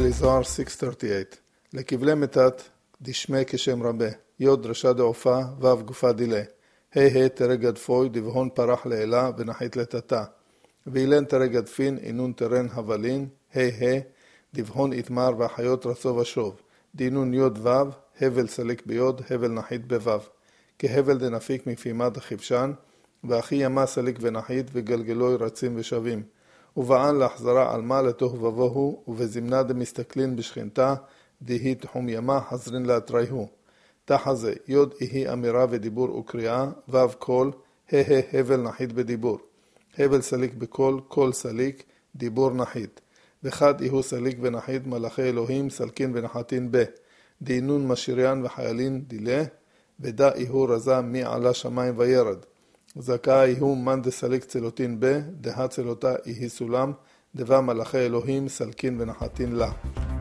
Daily Zohar 638 לכבלי מתת דשמי כשם רבה יוד דרשה דעופה וו גופה דילה ה' תרא גדפוי דבהון פרח לעילה ונחית לתתה ואילן תרא גדפין אינון תרן הבלין ה' דבהון יתמר והחיות רצו ושוב דינון יוד וו הבל סליק ביוד הבל נחית בוו כהבל דנפיק מפימה דחבשן ואחי ימה סליק ונחית וגלגלוי רצים ושווים ובען להחזרה על מה לתוך ובוהו ובזמנה דמסתכלין בשכנתה דהי תחום ימה חזרין להתרייהו תחזה יוד איהי אמירה ודיבור וקריאה וו קול הבל נחית בדיבור הבל סליק בקול קול סליק דיבור נחית וחד איהו סליק ונחית מלאכי אלוהים סלקין ונחתין ב דינון משיריין וחיילין דילה ודא איהו רזה מי עלה שמיים וירד זכה איהו מן דסליק צלותין ב, דה צלותה איהי סולם, דבה מלאכי אלוהים סלקין ונחתין לה.